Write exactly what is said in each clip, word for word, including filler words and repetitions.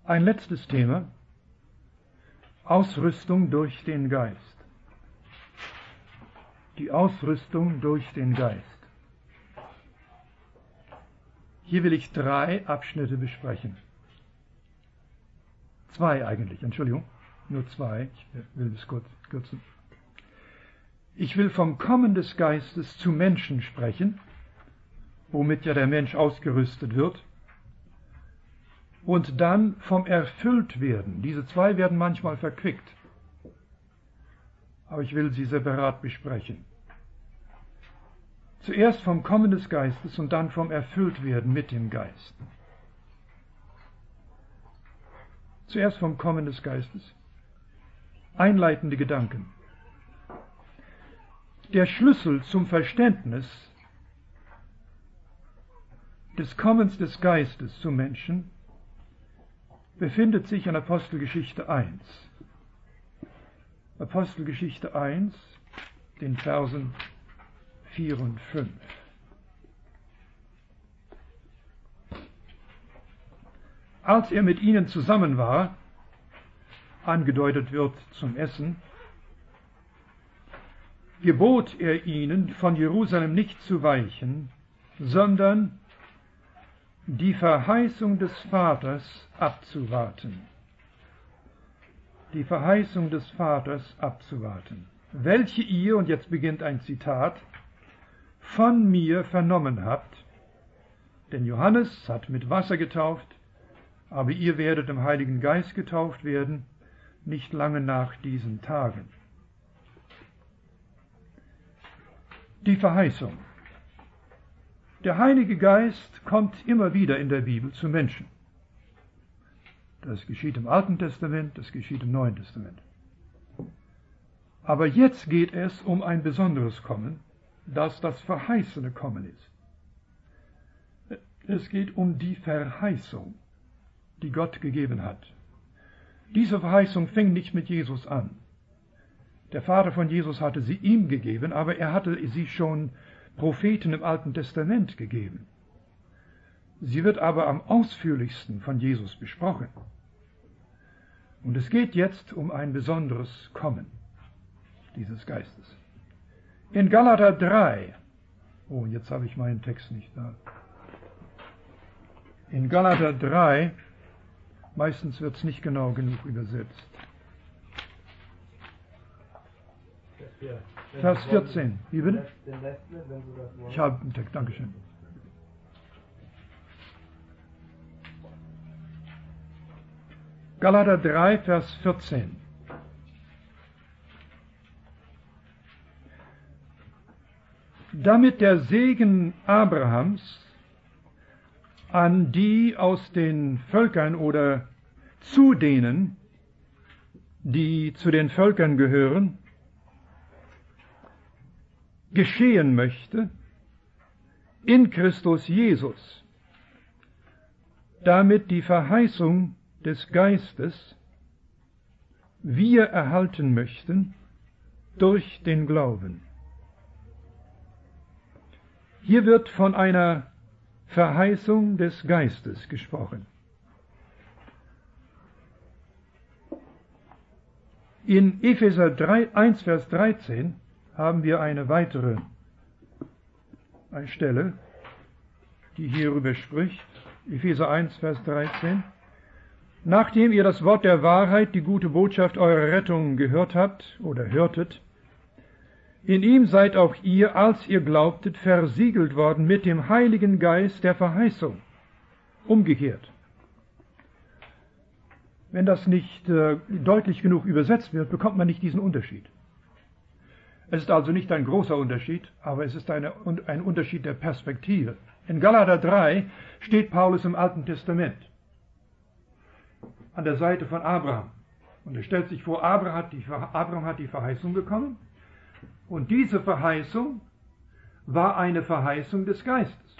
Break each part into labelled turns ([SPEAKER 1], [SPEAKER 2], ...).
[SPEAKER 1] Ein letztes Thema: Ausrüstung durch den Geist. Die Ausrüstung durch den Geist. Hier will ich drei Abschnitte besprechen. Zwei eigentlich, Entschuldigung, nur zwei, ich will es kurz kürzen. Ich will vom Kommen des Geistes zu Menschen sprechen, womit ja der Mensch ausgerüstet wird, und dann vom Erfülltwerden. Diese zwei werden manchmal verquickt, aber ich will sie separat besprechen. Zuerst vom Kommen des Geistes und dann vom Erfülltwerden mit dem Geist. Zuerst vom Kommen des Geistes. Einleitende Gedanken. Der Schlüssel zum Verständnis des Kommens des Geistes zum Menschen befindet sich in Apostelgeschichte eins. Apostelgeschichte eins, den Versen vier und fünf. Als er mit ihnen zusammen war, angedeutet wird zum Essen, gebot er ihnen, von Jerusalem nicht zu weichen, sondern die Verheißung des Vaters abzuwarten. Die Verheißung des Vaters abzuwarten, welche ihr, und jetzt beginnt ein Zitat, von mir vernommen habt, denn Johannes hat mit Wasser getauft, aber ihr werdet im Heiligen Geist getauft werden, nicht lange nach diesen Tagen. Die Verheißung. Der Heilige Geist kommt immer wieder in der Bibel zu Menschen. Das geschieht im Alten Testament, das geschieht im Neuen Testament. Aber jetzt geht es um ein besonderes Kommen, das das verheißene Kommen ist. Es geht um die Verheißung, die Gott gegeben hat. Diese Verheißung fing nicht mit Jesus an. Der Vater von Jesus hatte sie ihm gegeben, aber er hatte sie schon Propheten im Alten Testament gegeben. Sie wird aber am ausführlichsten von Jesus besprochen. Und es geht jetzt um ein besonderes Kommen dieses Geistes. In Galater drei, oh, jetzt habe ich meinen Text nicht da. In Galater drei, meistens wird es nicht genau genug übersetzt. Vers vierzehn, wie bitte? Ich habe einen Text, Dankeschön. Galater drei, Vers vierzehn. Damit der Segen Abrahams an die aus den Völkern oder zu denen, die zu den Völkern gehören, geschehen möchte, in Christus Jesus, damit die Verheißung des Geistes wir erhalten möchten durch den Glauben. Hier wird von einer Verheißung des Geistes gesprochen. In Epheser eins, Vers dreizehn haben wir eine weitere Stelle, die hierüber spricht. Epheser eins, Vers dreizehn. Nachdem ihr das Wort der Wahrheit, die gute Botschaft eurer Rettung gehört habt oder hörtet, in ihm seid auch ihr, als ihr glaubtet, versiegelt worden mit dem Heiligen Geist der Verheißung. Umgekehrt. Wenn das nicht äh, deutlich genug übersetzt wird, bekommt man nicht diesen Unterschied. Es ist also nicht ein großer Unterschied, aber es ist eine, ein Unterschied der Perspektive. In Galater drei steht Paulus im Alten Testament an der Seite von Abraham. Und er stellt sich vor, Abraham hat die, Abraham hat die Verheißung bekommen. Und diese Verheißung war eine Verheißung des Geistes.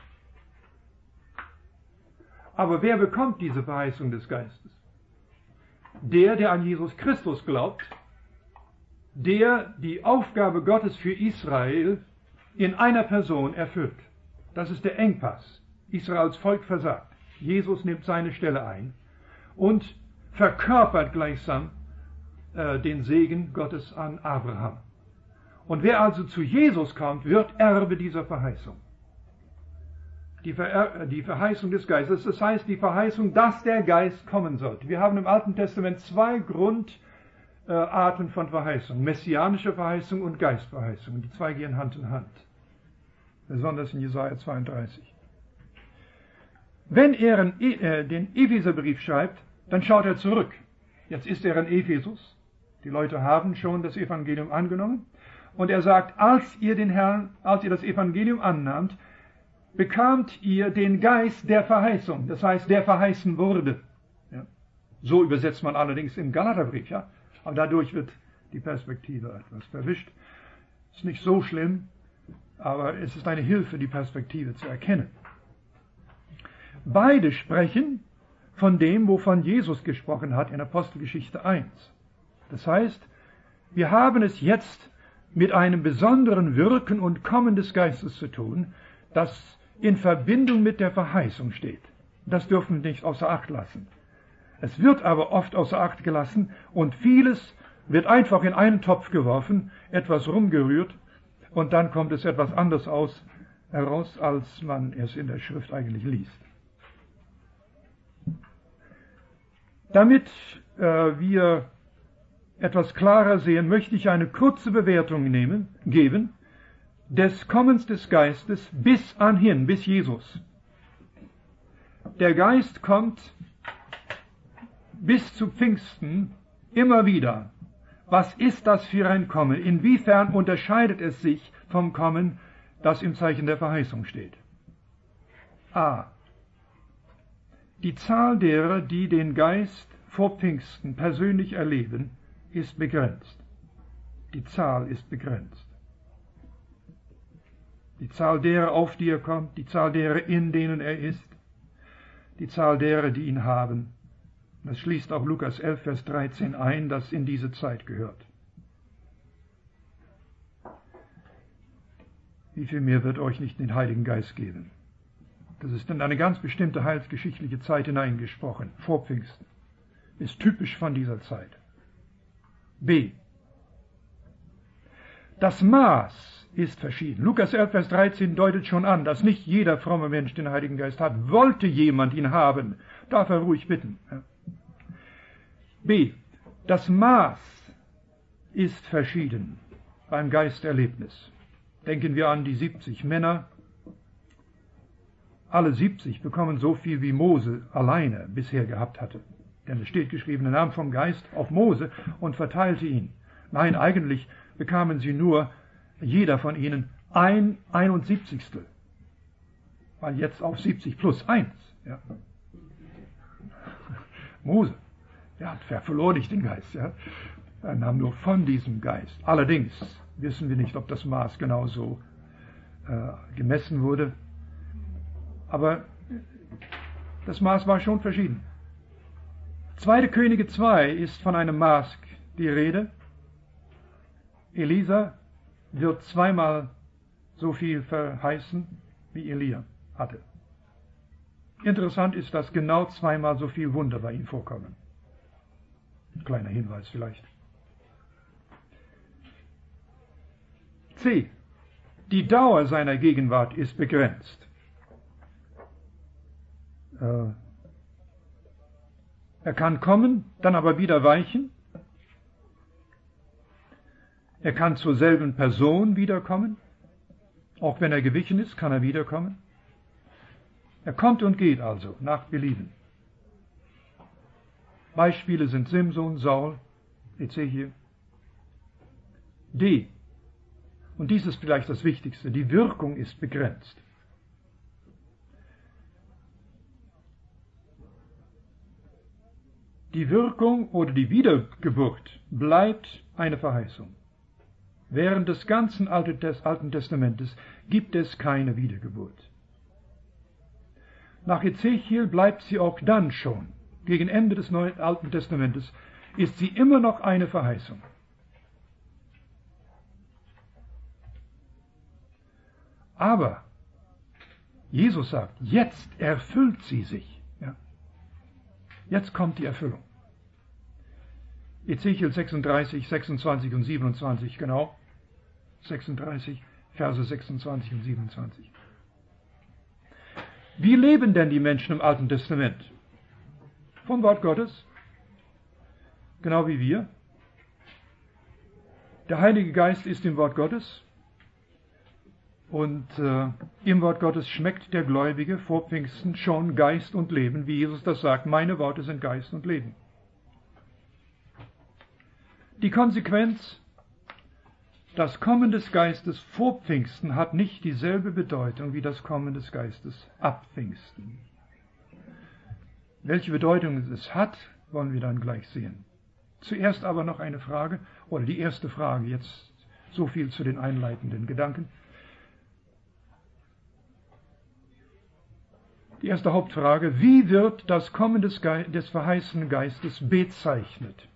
[SPEAKER 1] Aber wer bekommt diese Verheißung des Geistes? Der, der an Jesus Christus glaubt, der die Aufgabe Gottes für Israel in einer Person erfüllt. Das ist der Engpass. Israels Volk versagt. Jesus nimmt seine Stelle ein. und verkörpert gleichsam äh, den Segen Gottes an Abraham. Und wer also zu Jesus kommt, wird Erbe dieser Verheißung. Die, Ver die Verheißung des Geistes, das heißt die Verheißung, dass der Geist kommen sollte. Wir haben im Alten Testament zwei Grundarten von Verheißung, messianische Verheißung und Geistverheißung. Die zwei gehen Hand in Hand, besonders in Jesaja zweiunddreißig. Wenn er in, äh, den Epheserbrief schreibt, dann schaut er zurück. Jetzt ist er in Ephesus. Die Leute haben schon das Evangelium angenommen. Und er sagt, als ihr den Herrn, als ihr das Evangelium annahmt, bekamt ihr den Geist der Verheißung, das heißt, der verheißen wurde. Ja. So übersetzt man allerdings im Galaterbrief, ja. Aber dadurch wird die Perspektive etwas verwischt. Ist nicht so schlimm, aber es ist eine Hilfe, die Perspektive zu erkennen. Beide sprechen von dem, wovon Jesus gesprochen hat in Apostelgeschichte eins. Das heißt, wir haben es jetzt mit einem besonderen Wirken und Kommen des Geistes zu tun, das in Verbindung mit der Verheißung steht. Das dürfen wir nicht außer Acht lassen. Es wird aber oft außer Acht gelassen und vieles wird einfach in einen Topf geworfen, etwas rumgerührt und dann kommt es etwas anders aus, heraus, als man es in der Schrift eigentlich liest. Damit äh, wir etwas klarer sehen, möchte ich eine kurze Bewertung nehmen, geben, des Kommens des Geistes bis anhin, bis Jesus. Der Geist kommt bis zu Pfingsten immer wieder. Was ist das für ein Kommen? Inwiefern unterscheidet es sich vom Kommen, das im Zeichen der Verheißung steht? A. Die Zahl derer, die den Geist vor Pfingsten persönlich erleben, ist begrenzt. Die Zahl ist begrenzt. Die Zahl derer, auf die er kommt, die Zahl derer, in denen er ist, die Zahl derer, die ihn haben. Das schließt auch Lukas elf, Vers dreizehn ein, das in diese Zeit gehört. Wie viel mehr wird euch nicht den Heiligen Geist geben? Das ist in eine ganz bestimmte heilsgeschichtliche Zeit hineingesprochen, vor Pfingsten. Ist typisch von dieser Zeit. B. Das Maß ist verschieden. Lukas elf, Vers dreizehn deutet schon an, dass nicht jeder fromme Mensch den Heiligen Geist hat. Wollte jemand ihn haben, darf er ruhig bitten. B. Das Maß ist verschieden beim Geisterlebnis. Denken wir an die siebzig Männer. Alle siebzig bekommen so viel, wie Mose alleine bisher gehabt hatte. Denn es steht geschrieben, er nahm vom Geist auf Mose und verteilte ihn. Nein, eigentlich bekamen sie nur, jeder von ihnen, ein einundsiebzigstel. Weil jetzt auf siebzig plus eins. Ja. Mose, ja, er verlor nicht den Geist. Ja. Er nahm nur von diesem Geist. Allerdings wissen wir nicht, ob das Maß genauso äh, gemessen wurde. Aber das Maß war schon verschieden. zweite Könige zwei ist von einem Maß die Rede. Elisa wird zweimal so viel verheißen, wie Elia hatte. Interessant ist, dass genau zweimal so viel Wunder bei ihm vorkommen. Ein kleiner Hinweis vielleicht. C. Die Dauer seiner Gegenwart ist begrenzt. Äh, er kann kommen, dann aber wieder weichen. Er kann zur selben Person wiederkommen. Auch wenn er gewichen ist, kann er wiederkommen. Er kommt und geht also, nach Belieben. Beispiele sind Simson, Saul, Ezechiel. D. Und dies ist vielleicht das Wichtigste, die Wirkung ist begrenzt. Die Wirkung oder die Wiedergeburt bleibt eine Verheißung. Während des ganzen Alten Testamentes gibt es keine Wiedergeburt. Nach Ezechiel bleibt sie auch dann schon. Gegen Ende des Neuen Alten Testamentes ist sie immer noch eine Verheißung. Aber Jesus sagt, jetzt erfüllt sie sich. Ja. Jetzt kommt die Erfüllung. Ezechiel sechsunddreißig, sechsundzwanzig und siebenundzwanzig, genau. sechsunddreißig, Verse sechsundzwanzig und siebenundzwanzig. Wie leben denn die Menschen im Alten Testament? Vom Wort Gottes, genau wie wir. Der Heilige Geist ist im Wort Gottes und äh, im Wort Gottes schmeckt der Gläubige vor Pfingsten schon Geist und Leben, wie Jesus das sagt, meine Worte sind Geist und Leben. Die Konsequenz, das Kommen des Geistes vor Pfingsten hat nicht dieselbe Bedeutung wie das Kommen des Geistes ab Pfingsten. Welche Bedeutung es hat, wollen wir dann gleich sehen. Zuerst aber noch eine Frage, oder die erste Frage, jetzt so viel zu den einleitenden Gedanken. Die erste Hauptfrage, wie wird das Kommen des, Ge- des verheißenen Geistes bezeichnet?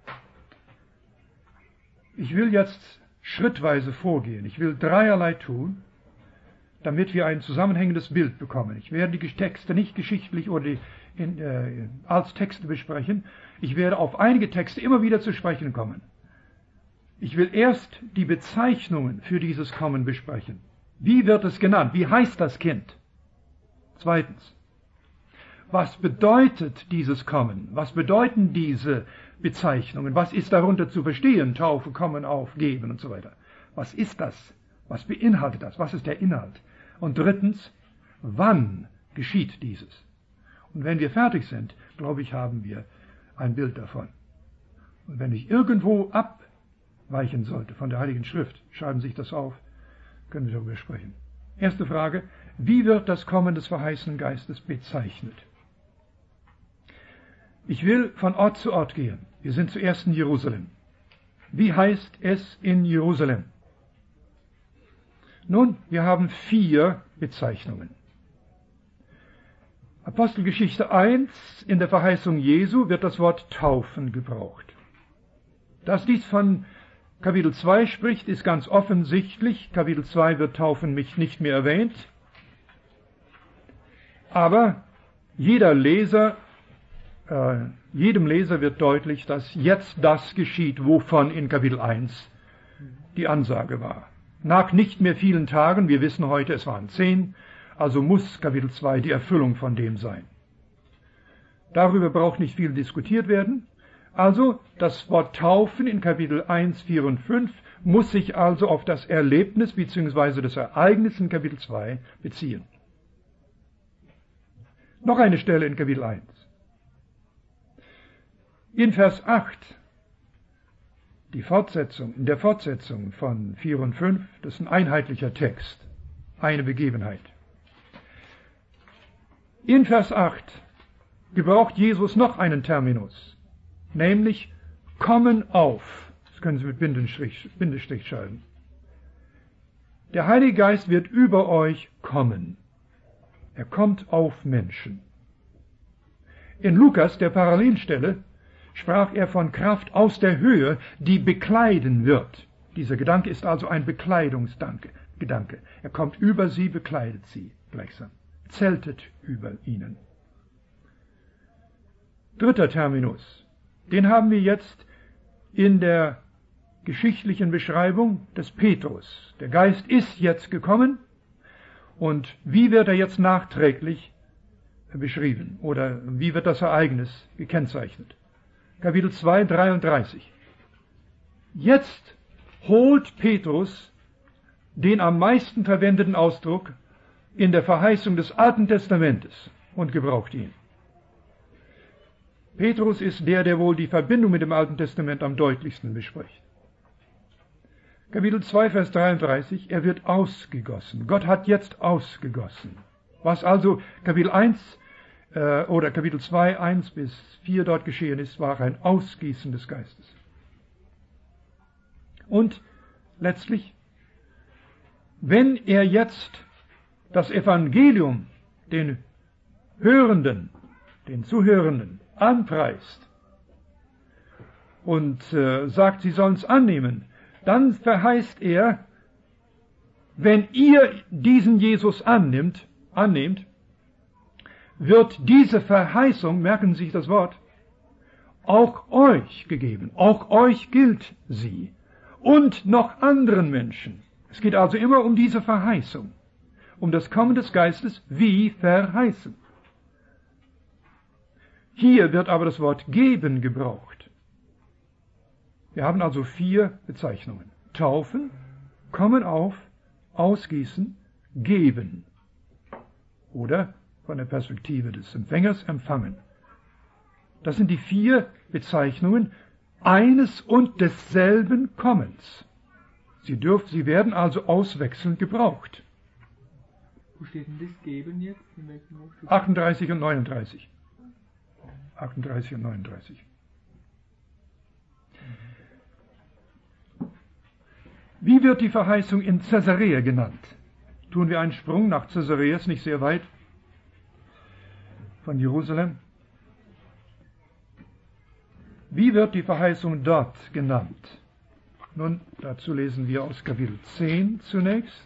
[SPEAKER 1] Ich will jetzt schrittweise vorgehen. Ich will dreierlei tun, damit wir ein zusammenhängendes Bild bekommen. Ich werde die Texte nicht geschichtlich oder die, in, äh, als Texte besprechen. Ich werde auf einige Texte immer wieder zu sprechen kommen. Ich will erst die Bezeichnungen für dieses Kommen besprechen. Wie wird es genannt? Wie heißt das Kind? Zweitens, was bedeutet dieses Kommen? Was bedeuten diese Bezeichnungen? Was ist darunter zu verstehen? Taufe, Kommen, auf, geben und so weiter. Was ist das? Was beinhaltet das? Was ist der Inhalt? Und drittens, wann geschieht dieses? Und wenn wir fertig sind, glaube ich, haben wir ein Bild davon. Und wenn ich irgendwo abweichen sollte von der Heiligen Schrift, schreiben Sie sich das auf, können wir darüber sprechen. Erste Frage, wie wird das Kommen des verheißenen Geistes bezeichnet? Ich will von Ort zu Ort gehen. Wir sind zuerst in Jerusalem. Wie heißt es in Jerusalem? Nun, wir haben vier Bezeichnungen. Apostelgeschichte eins, in der Verheißung Jesu wird das Wort Taufen gebraucht. Dass dies von Kapitel zwei spricht, ist ganz offensichtlich. Kapitel zwei wird Taufen nicht mehr erwähnt. Aber jeder Leser, äh, jedem Leser wird deutlich, dass jetzt das geschieht, wovon in Kapitel eins die Ansage war. Nach nicht mehr vielen Tagen, wir wissen heute, es waren zehn, also muss Kapitel zwei die Erfüllung von dem sein. Darüber braucht nicht viel diskutiert werden. Also das Wort Taufen in Kapitel eins, vier und fünf muss sich also auf das Erlebnis bzw. das Ereignis in Kapitel zwei beziehen. Noch eine Stelle in Kapitel eins. In Vers acht, die Fortsetzung, in der Fortsetzung von vier und fünf, das ist ein einheitlicher Text, eine Begebenheit. In Vers acht gebraucht Jesus noch einen Terminus, nämlich kommen auf. Das können Sie mit Bindestrich, Bindestrich schreiben. Der Heilige Geist wird über euch kommen. Er kommt auf Menschen. In Lukas, der Parallelstelle, sprach er von Kraft aus der Höhe, die bekleiden wird. Dieser Gedanke ist also ein Bekleidungsgedanke. Er kommt über sie, bekleidet sie gleichsam, zeltet über ihnen. Dritter Terminus, den haben wir jetzt in der geschichtlichen Beschreibung des Petrus. Der Geist ist jetzt gekommen und wie wird er jetzt nachträglich beschrieben oder wie wird das Ereignis gekennzeichnet? Kapitel zwei, dreiunddreißig. Jetzt holt Petrus den am meisten verwendeten Ausdruck in der Verheißung des Alten Testamentes und gebraucht ihn. Petrus ist der, der wohl die Verbindung mit dem Alten Testament am deutlichsten bespricht. Kapitel zwei, Vers dreiunddreißig, er wird ausgegossen. Gott hat jetzt ausgegossen. Was also Kapitel eins äh, oder Kapitel zwei, eins bis vier dort geschehen ist, war ein Ausgießen des Geistes. Und letztlich, wenn er jetzt das Evangelium den Hörenden, den Zuhörenden anpreist und äh, sagt, sie sollen es annehmen, dann verheißt er, wenn ihr diesen Jesus annimmt, annehmt, wird diese Verheißung, merken Sie sich das Wort, auch euch gegeben. Auch euch gilt sie. Und noch anderen Menschen. Es geht also immer um diese Verheißung. Um das Kommen des Geistes wie verheißen. Hier wird aber das Wort geben gebraucht. Wir haben also vier Bezeichnungen. Taufen, kommen auf, ausgießen, geben. Oder von der Perspektive des Empfängers empfangen. Das sind die vier Bezeichnungen eines und desselben Kommens. Sie dürfen, sie werden also auswechselnd gebraucht.
[SPEAKER 2] Wo steht denn das Geben jetzt? In welchem Buch?
[SPEAKER 1] achtunddreißig und neununddreißig. achtunddreißig und neununddreißig. Wie wird die Verheißung in Caesarea genannt? Tun wir einen Sprung nach Caesarea, ist nicht sehr weit von Jerusalem. Wie wird die Verheißung dort genannt? Nun, dazu lesen wir aus Kapitel zehn zunächst.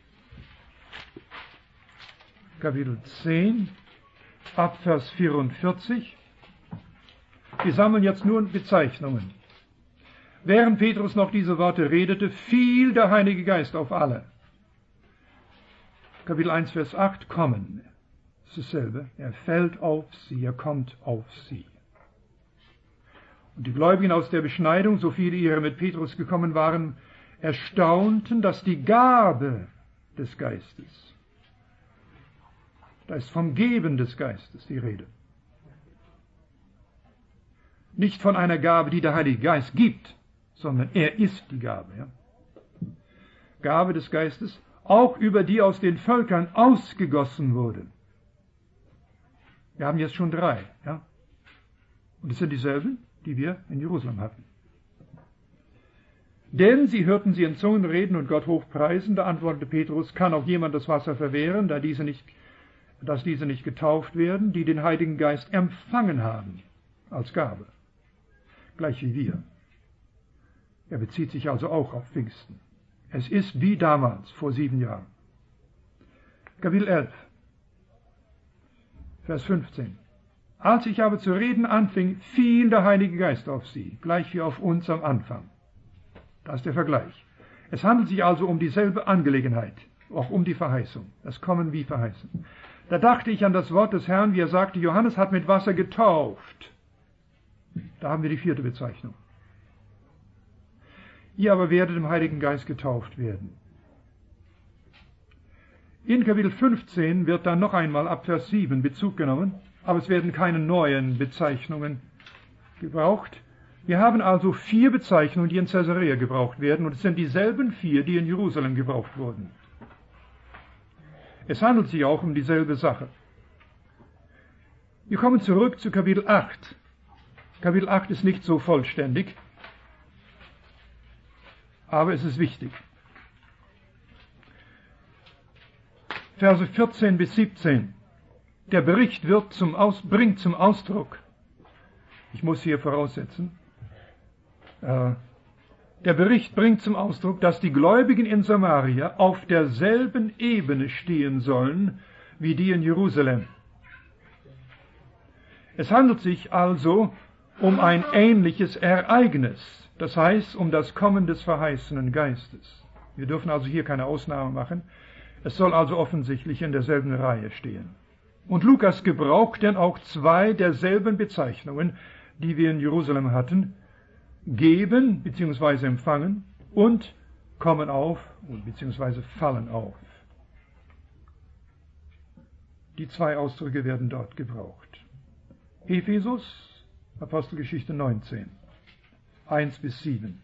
[SPEAKER 1] Kapitel zehn, ab Vers vierundvierzig. Wir sammeln jetzt nur Bezeichnungen. Während Petrus noch diese Worte redete, fiel der Heilige Geist auf alle. Kapitel eins, Vers acht, kommen. Das ist dasselbe. Er fällt auf sie, er kommt auf sie. Und die Gläubigen aus der Beschneidung, so viele ihre mit Petrus gekommen waren, erstaunten, dass die Gabe des Geistes, da ist vom Geben des Geistes die Rede, nicht von einer Gabe, die der Heilige Geist gibt, sondern er ist die Gabe. Ja? Gabe des Geistes, auch über die aus den Völkern ausgegossen wurde. Wir haben jetzt schon drei. Ja? Und es sind dieselben, die wir in Jerusalem hatten. Denn sie hörten sie in Zungen reden und Gott hochpreisen. Da antwortete Petrus, kann auch jemand das Wasser verwehren, da diese nicht, dass diese nicht getauft werden, die den Heiligen Geist empfangen haben als Gabe. Gleich wie wir. Er bezieht sich also auch auf Pfingsten. Es ist wie damals, vor sieben Jahren. Kapitel elf, Vers fünfzehn. Als ich aber zu reden anfing, fiel der Heilige Geist auf sie, gleich wie auf uns am Anfang. Das ist der Vergleich. Es handelt sich also um dieselbe Angelegenheit, auch um die Verheißung, das Kommen wie verheißen. Da dachte ich an das Wort des Herrn, wie er sagte, Johannes hat mit Wasser getauft. Da haben wir die vierte Bezeichnung. Ihr aber werdet im Heiligen Geist getauft werden. In Kapitel fünfzehn wird dann noch einmal ab Vers sieben Bezug genommen, aber es werden keine neuen Bezeichnungen gebraucht. Wir haben also vier Bezeichnungen, die in Caesarea gebraucht werden, und es sind dieselben vier, die in Jerusalem gebraucht wurden. Es handelt sich auch um dieselbe Sache. Wir kommen zurück zu Kapitel acht. Kapitel acht ist nicht so vollständig, aber es ist wichtig. Verse vierzehn bis siebzehn. Der Bericht wird zum Aus, bringt zum Ausdruck, ich muss hier voraussetzen, äh, der Bericht bringt zum Ausdruck, dass die Gläubigen in Samaria auf derselben Ebene stehen sollen wie die in Jerusalem. Es handelt sich also um ein ähnliches Ereignis, das heißt um das Kommen des verheißenen Geistes. Wir dürfen also hier keine Ausnahme machen. Es soll also offensichtlich in derselben Reihe stehen. Und Lukas gebraucht denn auch zwei derselben Bezeichnungen, die wir in Jerusalem hatten: geben bzw. empfangen und kommen auf bzw. fallen auf. Die zwei Ausdrücke werden dort gebraucht. Ephesus, Apostelgeschichte neunzehn, eins bis sieben.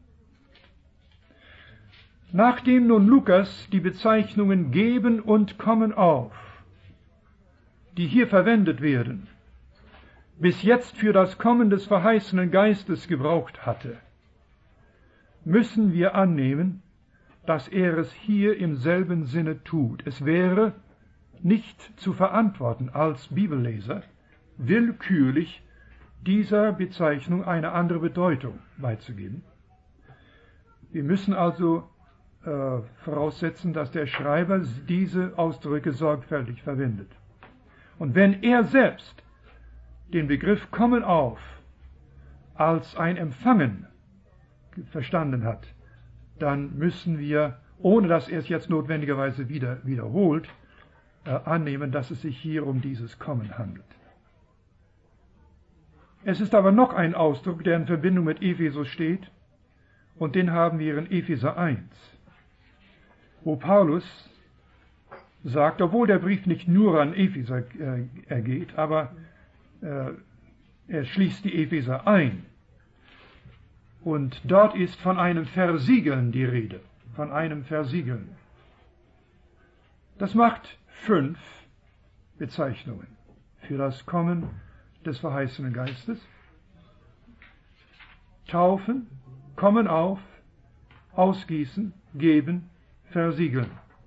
[SPEAKER 1] Nachdem nun Lukas die Bezeichnungen geben und kommen auf, die hier verwendet werden, bis jetzt für das Kommen des verheißenen Geistes gebraucht hatte, müssen wir annehmen, dass er es hier im selben Sinne tut. Es wäre nicht zu verantworten als Bibelleser, willkürlich dieser Bezeichnung eine andere Bedeutung beizugeben. Wir müssen also äh, voraussetzen, dass der Schreiber diese Ausdrücke sorgfältig verwendet. Und wenn er selbst den Begriff kommen auf als ein Empfangen verstanden hat, dann müssen wir, ohne dass er es jetzt notwendigerweise wieder wiederholt, äh, annehmen, dass es sich hier um dieses Kommen handelt. Es ist aber noch ein Ausdruck, der in Verbindung mit Ephesus steht, und den haben wir in Epheser eins, wo Paulus sagt, obwohl der Brief nicht nur an Epheser äh, ergeht, aber äh, er schließt die Epheser ein. Und dort ist von einem Versiegeln die Rede, von einem Versiegeln. Das macht fünf Bezeichnungen für das Kommen des verheißenen Geistes. Taufen, kommen auf, ausgießen, geben, versiegeln.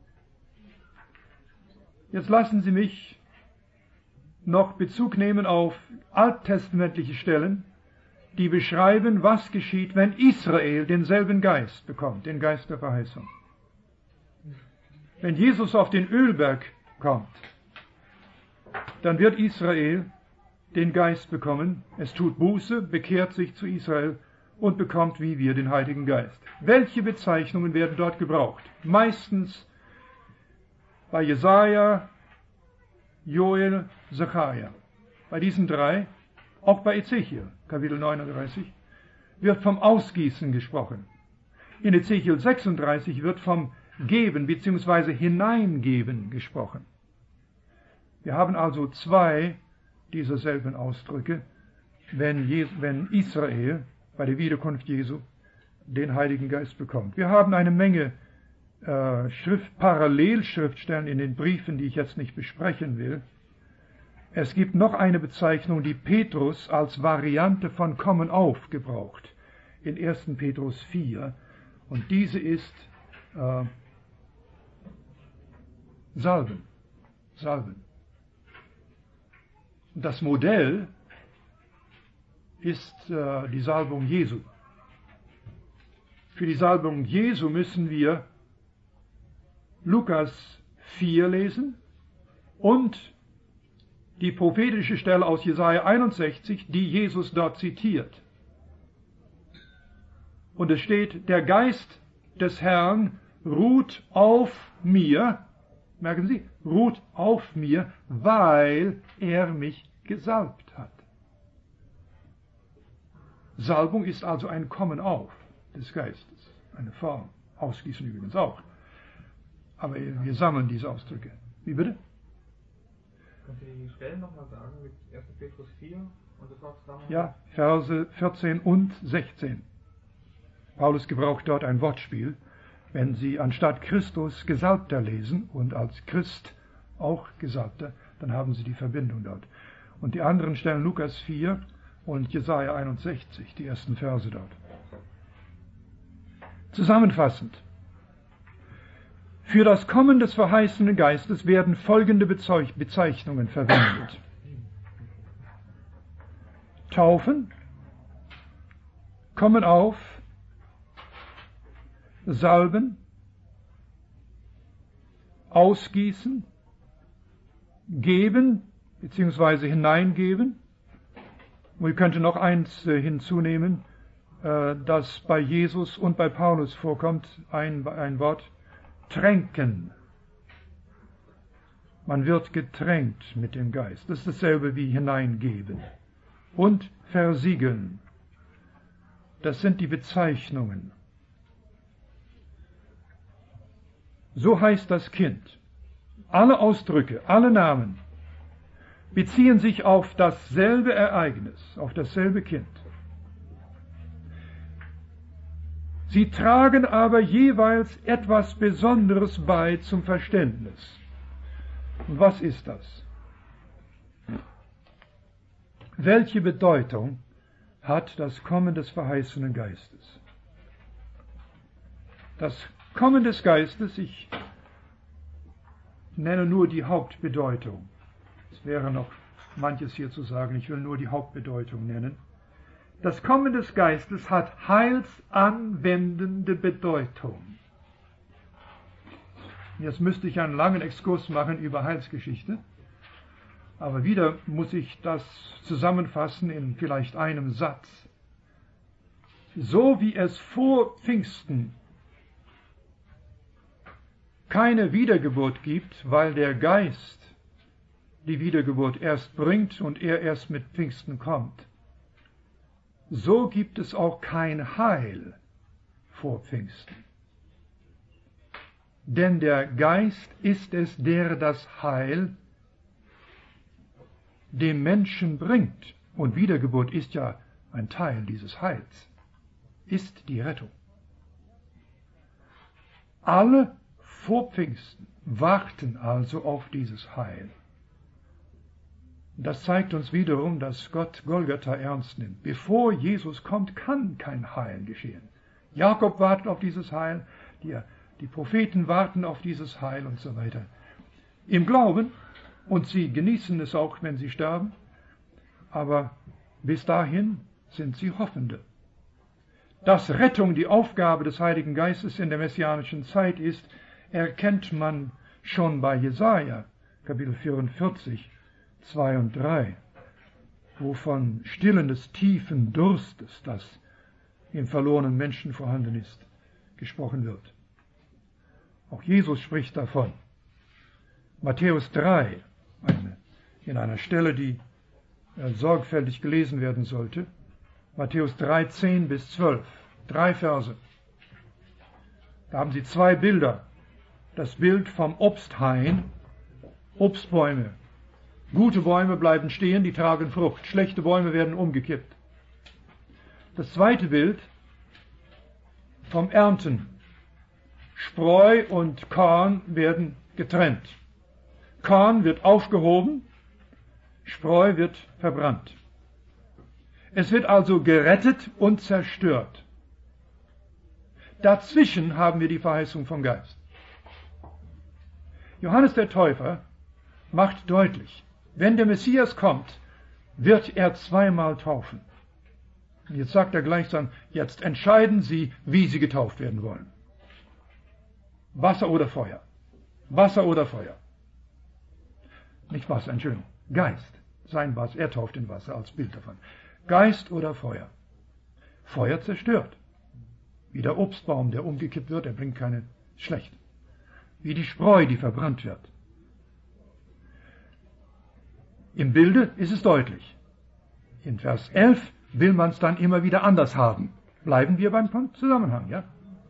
[SPEAKER 1] Jetzt lassen Sie mich noch Bezug nehmen auf alttestamentliche Stellen, die beschreiben, was geschieht, wenn Israel denselben Geist bekommt, den Geist der Verheißung. Wenn Jesus auf den Ölberg kommt, dann wird Israel den Geist bekommen, es tut Buße, bekehrt sich zu Israel und bekommt wie wir den Heiligen Geist. Welche Bezeichnungen werden dort gebraucht? Meistens bei Jesaja, Joel, Sacharja. Bei diesen drei, auch bei Ezechiel, Kapitel neununddreißig, wird vom Ausgießen gesprochen. In Ezechiel sechsunddreißig wird vom Geben bzw. Hineingeben gesprochen. Wir haben also zwei dieser selben Ausdrücke, wenn, Je- wenn Israel bei der Wiederkunft Jesu den Heiligen Geist bekommt. Wir haben eine Menge äh, Schrift, Parallelschriftstellen in den Briefen, die ich jetzt nicht besprechen will. Es gibt noch eine Bezeichnung, die Petrus als Variante von Kommen auf gebraucht, in ersten Petrus vier. Und diese ist äh, Salben. Salben. Das Modell ist äh, die Salbung Jesu. Für die Salbung Jesu müssen wir Lukas vier lesen und die prophetische Stelle aus Jesaja einundsechzig, die Jesus dort zitiert. Und es steht, der Geist des Herrn ruht auf mir, merken Sie, ruht auf mir, weil er mich gesalbt hat. Salbung ist also ein Kommen auf des Geistes, eine Form, Ausgießen übrigens auch. Aber wir sammeln diese Ausdrücke. Wie bitte?
[SPEAKER 2] Könnt ihr die Stellen nochmal sagen mit erster Petrus vier und das auch zusammen?
[SPEAKER 1] Ja, Verse vierzehn und sechzehn. Paulus gebraucht dort ein Wortspiel. Wenn Sie anstatt Christus Gesalbter lesen und als Christ auch Gesalbter, dann haben Sie die Verbindung dort. Und die anderen Stellen Lukas vier und Jesaja einundsechzig, die ersten Verse dort. Zusammenfassend. Für das Kommen des verheißenen Geistes werden folgende Bezeichnungen verwendet. Taufen, kommen auf, salben, ausgießen, geben bzw. hineingeben. Und ich könnte noch eins hinzunehmen, das bei Jesus und bei Paulus vorkommt, ein, ein Wort, tränken. Man wird getränkt mit dem Geist. Das ist dasselbe wie hineingeben. Und versiegeln. Das sind die Bezeichnungen. So heißt das Kind. Alle Ausdrücke, alle Namen beziehen sich auf dasselbe Ereignis, auf dasselbe Kind. Sie tragen aber jeweils etwas Besonderes bei zum Verständnis. Und was ist das? Welche Bedeutung hat das Kommen des verheißenen Geistes? Das Kommen des Geistes, ich nenne nur die Hauptbedeutung. Es wäre noch manches hier zu sagen, ich will nur die Hauptbedeutung nennen. Das Kommen des Geistes hat heilsanwendende Bedeutung. Jetzt müsste ich einen langen Exkurs machen über Heilsgeschichte. Aber wieder muss ich das zusammenfassen in vielleicht einem Satz. So wie es vor Pfingsten keine Wiedergeburt gibt, weil der Geist die Wiedergeburt erst bringt und er erst mit Pfingsten kommt, so gibt es auch kein Heil vor Pfingsten. Denn der Geist ist es, der das Heil dem Menschen bringt. Und Wiedergeburt ist ja ein Teil dieses Heils, ist die Rettung. Alle vor Pfingsten warten also auf dieses Heil. Das zeigt uns wiederum, dass Gott Golgatha ernst nimmt. Bevor Jesus kommt, kann kein Heil geschehen. Jakob wartet auf dieses Heil, die, die Propheten warten auf dieses Heil und so weiter. Im Glauben, und sie genießen es auch, wenn sie sterben, aber bis dahin sind sie Hoffende. Dass Rettung die Aufgabe des Heiligen Geistes in der messianischen Zeit ist, erkennt man schon bei Jesaja, Kapitel vierundvierzig, zwei und drei, wo von Stillen des tiefen Durstes, das im verlorenen Menschen vorhanden ist, gesprochen wird. Auch Jesus spricht davon. Matthäus drei, eine, in einer Stelle, die äh, sorgfältig gelesen werden sollte. Matthäus drei, zehn bis zwölf, drei Verse. Da haben Sie zwei Bilder. Das Bild vom Obsthain, Obstbäume. Gute Bäume bleiben stehen, die tragen Frucht. Schlechte Bäume werden umgekippt. Das zweite Bild vom Ernten. Spreu und Korn werden getrennt. Korn wird aufgehoben, Spreu wird verbrannt. Es wird also gerettet und zerstört. Dazwischen haben wir die Verheißung vom Geist. Johannes der Täufer macht deutlich, wenn der Messias kommt, wird er zweimal taufen. Und jetzt sagt er gleichsam, jetzt entscheiden Sie, wie Sie getauft werden wollen. Wasser oder Feuer. Wasser oder Feuer. Nicht Wasser, Entschuldigung. Geist. Sein Wasser, er tauft in Wasser als Bild davon. Geist oder Feuer. Feuer zerstört. Wie der Obstbaum, der umgekippt wird, er bringt keine schlecht. Wie die Spreu, die verbrannt wird. Im Bilde ist es deutlich. In Vers elf will man es dann immer wieder anders haben. Bleiben wir beim Zusammenhang, ja?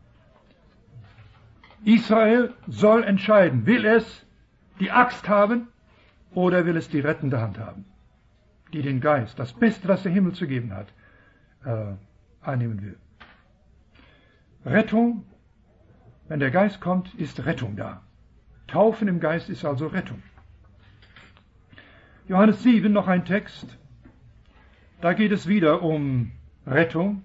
[SPEAKER 1] Israel soll entscheiden, will es die Axt haben oder will es die rettende Hand haben, die den Geist, das Beste, was der Himmel zu geben hat, äh, annehmen will. Rettung, wenn der Geist kommt, ist Rettung da. Taufen im Geist ist also Rettung. Johannes sieben, noch ein Text. Da geht es wieder um Rettung.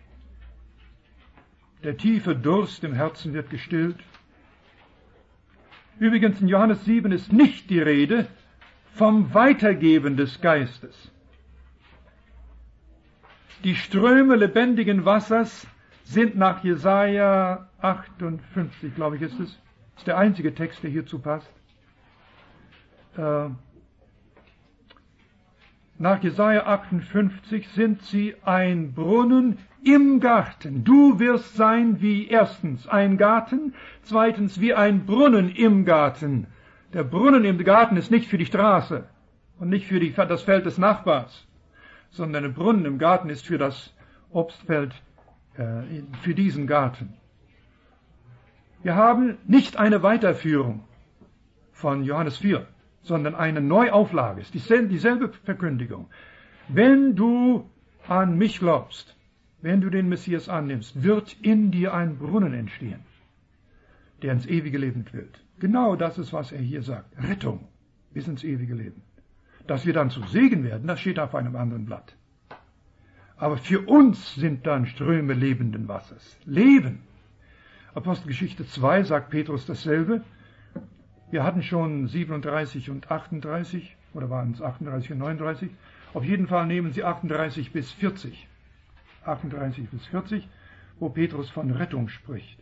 [SPEAKER 1] Der tiefe Durst im Herzen wird gestillt. Übrigens in Johannes sieben ist nicht die Rede vom Weitergeben des Geistes. Die Ströme lebendigen Wassers sind nach Jesaja achtundfünfzig, glaube ich, ist es. Das ist der einzige Text, der hierzu passt. Äh, nach Jesaja achtundfünfzig sind sie ein Brunnen im Garten. Du wirst sein wie erstens ein Garten, zweitens wie ein Brunnen im Garten. Der Brunnen im Garten ist nicht für die Straße und nicht für die, das Feld des Nachbars, sondern der Brunnen im Garten ist für das Obstfeld, äh, für diesen Garten. Wir haben nicht eine Weiterführung von Johannes vier, sondern eine Neuauflage, ist dieselbe, dieselbe Verkündigung. Wenn du an mich glaubst, wenn du den Messias annimmst, wird in dir ein Brunnen entstehen, der ins ewige Leben quillt. Genau das ist, was er hier sagt. Rettung bis ins ewige Leben. Dass wir dann zu Segen werden, das steht auf einem anderen Blatt. Aber für uns sind dann Ströme lebenden Wassers. Leben. Apostelgeschichte zwei sagt Petrus dasselbe. Wir hatten schon siebenunddreißig und achtunddreißig, oder waren es achtunddreißig und neununddreißig? Auf jeden Fall nehmen Sie achtunddreißig bis vierzig. achtunddreißig bis vierzig, wo Petrus von Rettung spricht.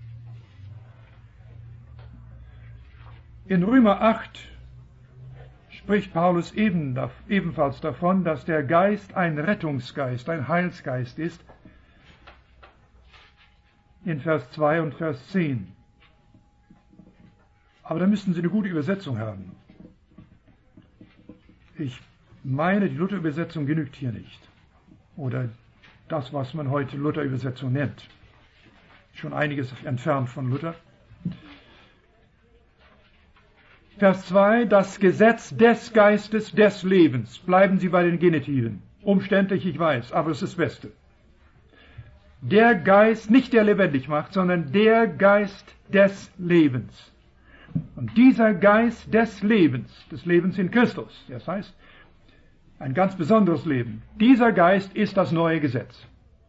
[SPEAKER 1] In Römer acht spricht Paulus eben, ebenfalls davon, dass der Geist ein Rettungsgeist, ein Heilsgeist ist, in Vers zwei und Vers zehn. Aber da müssten Sie eine gute Übersetzung haben. Ich meine, die Luther-Übersetzung genügt hier nicht. Oder das, was man heute Luther-Übersetzung nennt. Schon einiges entfernt von Luther. Vers zwei, das Gesetz des Geistes des Lebens. Bleiben Sie bei den Genitiven. Umständlich, ich weiß, aber es ist das Beste. Der Geist, nicht der lebendig macht, sondern der Geist des Lebens. Und dieser Geist des Lebens, des Lebens in Christus, das heißt, ein ganz besonderes Leben, dieser Geist ist das neue Gesetz.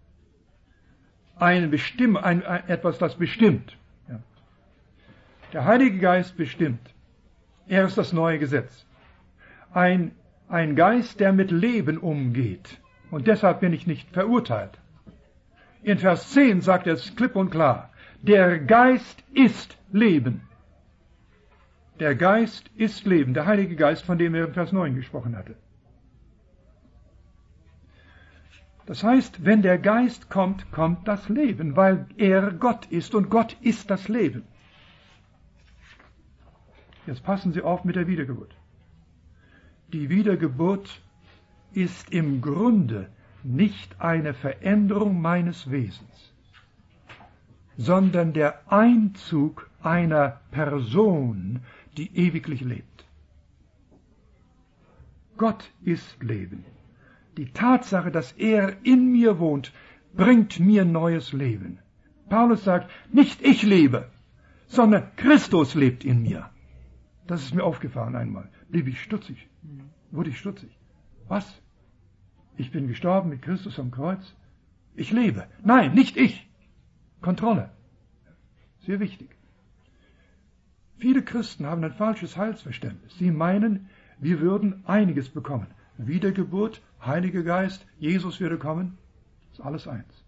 [SPEAKER 1] Ein Bestimm, ein, ein, etwas, das bestimmt. Ja. Der Heilige Geist bestimmt. Er ist das neue Gesetz. Ein, ein Geist, der mit Leben umgeht. Und deshalb bin ich nicht verurteilt. In Vers zehn sagt er es klipp und klar. Der Geist ist Leben. Der Geist ist Leben. Der Heilige Geist, von dem er in Vers neun gesprochen hatte. Das heißt, wenn der Geist kommt, kommt das Leben, weil er Gott ist und Gott ist das Leben. Jetzt passen Sie auf mit der Wiedergeburt. Die Wiedergeburt ist im Grunde nicht eine Veränderung meines Wesens, sondern der Einzug einer Person, die ewiglich lebt. Gott ist Leben. Die Tatsache, dass er in mir wohnt, bringt mir neues Leben. Paulus sagt, nicht ich lebe, sondern Christus lebt in mir. Das ist mir aufgefallen einmal. Blieb ich stutzig. Wurde ich stutzig. Was? Ich bin gestorben mit Christus am Kreuz? Ich lebe. Nein, nicht ich. Kontrolle. Sehr wichtig. Viele Christen haben ein falsches Heilsverständnis. Sie meinen, wir würden einiges bekommen. Wiedergeburt, Heiliger Geist, Jesus würde kommen. Das ist alles eins.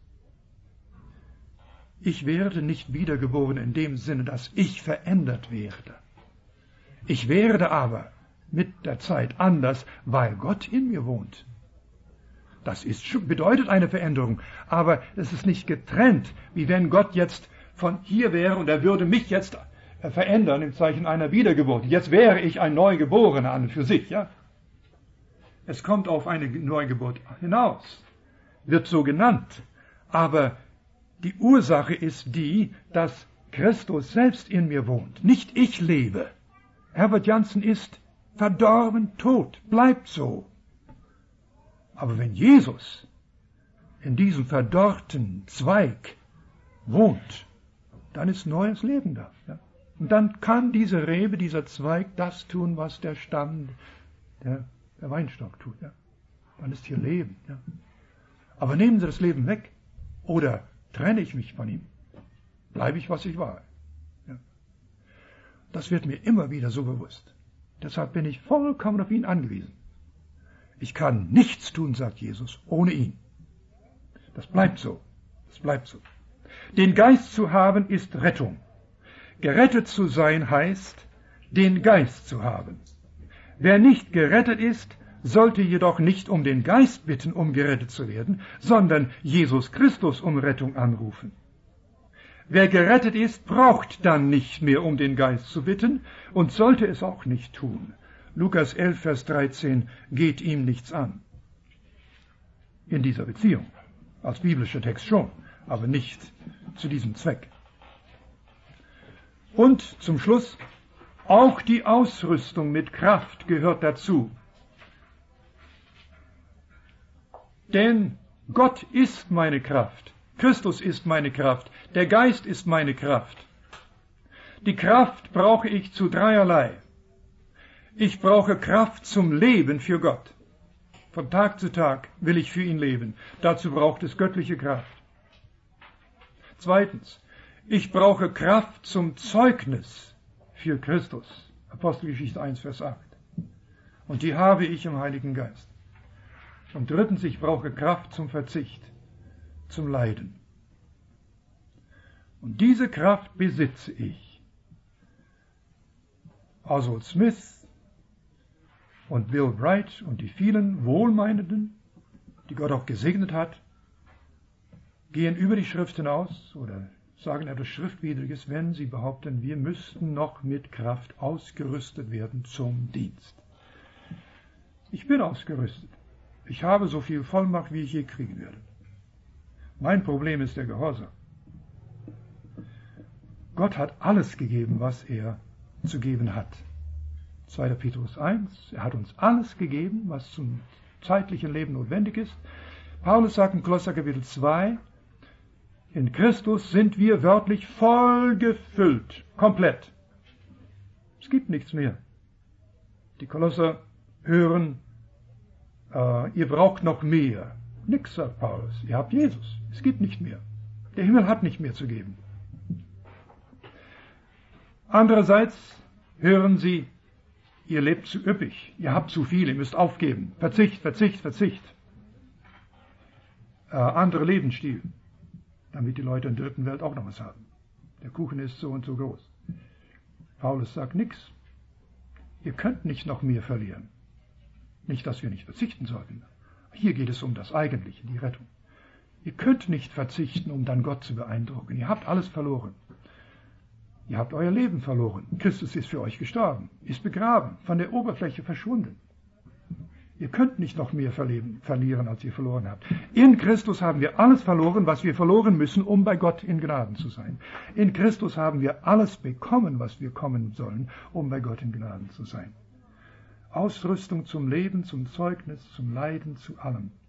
[SPEAKER 1] Ich werde nicht wiedergeboren in dem Sinne, dass ich verändert werde. Ich werde aber mit der Zeit anders, weil Gott in mir wohnt. Das ist, bedeutet eine Veränderung, aber es ist nicht getrennt, wie wenn Gott jetzt von hier wäre und er würde mich jetzt verändern im Zeichen einer Wiedergeburt. Jetzt wäre ich ein Neugeborener an und für sich, ja. Es kommt auf eine Neugeburt hinaus, wird so genannt, aber die Ursache ist die, dass Christus selbst in mir wohnt, nicht ich lebe. Herbert Janssen ist verdorben, tot, bleibt so. Aber wenn Jesus in diesem verdorrten Zweig wohnt, dann ist neues Leben da. Ja? Und dann kann diese Rebe, dieser Zweig, das tun, was der Stamm, der, der Weinstock tut. Ja? Dann ist hier Leben. Ja? Aber nehmen Sie das Leben weg oder trenne ich mich von ihm, bleibe ich, was ich war. Ja? Das wird mir immer wieder so bewusst. Deshalb bin ich vollkommen auf ihn angewiesen. Ich kann nichts tun, sagt Jesus, ohne ihn. Das bleibt so. Das bleibt so. Den Geist zu haben ist Rettung. Gerettet zu sein heißt, den Geist zu haben. Wer nicht gerettet ist, sollte jedoch nicht um den Geist bitten, um gerettet zu werden, sondern Jesus Christus um Rettung anrufen. Wer gerettet ist, braucht dann nicht mehr um den Geist zu bitten und sollte es auch nicht tun. Lukas elf, Vers dreizehn, geht ihm nichts an. In dieser Beziehung. Als biblischer Text schon, aber nicht zu diesem Zweck. Und zum Schluss, auch die Ausrüstung mit Kraft gehört dazu. Denn Gott ist meine Kraft. Christus ist meine Kraft. Der Geist ist meine Kraft. Die Kraft brauche ich zu dreierlei. Ich brauche Kraft zum Leben für Gott. Von Tag zu Tag will ich für ihn leben. Dazu braucht es göttliche Kraft. Zweitens, ich brauche Kraft zum Zeugnis für Christus. Apostelgeschichte eins, Vers acht. Und die habe ich im Heiligen Geist. Und drittens, ich brauche Kraft zum Verzicht, zum Leiden. Und diese Kraft besitze ich. Oswald Smith Und Bill Bright und die vielen Wohlmeinenden, die Gott auch gesegnet hat, gehen über die Schrift hinaus oder sagen etwas Schriftwidriges, wenn sie behaupten, wir müssten noch mit Kraft ausgerüstet werden zum Dienst. Ich bin ausgerüstet. Ich habe so viel Vollmacht, wie ich je kriegen werde. Mein Problem ist der Gehorsam. Gott hat alles gegeben, was er zu geben hat. zweiter Petrus eins, er hat uns alles gegeben, was zum zeitlichen Leben notwendig ist. Paulus sagt in Kolosser Kapitel zwei, in Christus sind wir wörtlich voll gefüllt, komplett. Es gibt nichts mehr. Die Kolosser hören, äh, ihr braucht noch mehr. Nix, sagt Paulus, ihr habt Jesus, es gibt nicht mehr. Der Himmel hat nicht mehr zu geben. Andererseits hören sie, ihr lebt zu üppig, ihr habt zu viel, ihr müsst aufgeben. Verzicht, Verzicht, Verzicht. Äh, andere Lebensstil, damit die Leute in der dritten Welt auch noch was haben. Der Kuchen ist so und so groß. Paulus sagt nichts. Ihr könnt nicht noch mehr verlieren. Nicht, dass wir nicht verzichten sollten. Hier geht es um das Eigentliche, die Rettung. Ihr könnt nicht verzichten, um dann Gott zu beeindrucken. Ihr habt alles verloren. Ihr habt euer Leben verloren. Christus ist für euch gestorben, ist begraben, von der Oberfläche verschwunden. Ihr könnt nicht noch mehr verleben, verlieren, als ihr verloren habt. In Christus haben wir alles verloren, was wir verloren müssen, um bei Gott in Gnaden zu sein. In Christus haben wir alles bekommen, was wir kommen sollen, um bei Gott in Gnaden zu sein. Ausrüstung zum Leben, zum Zeugnis, zum Leiden, zu allem.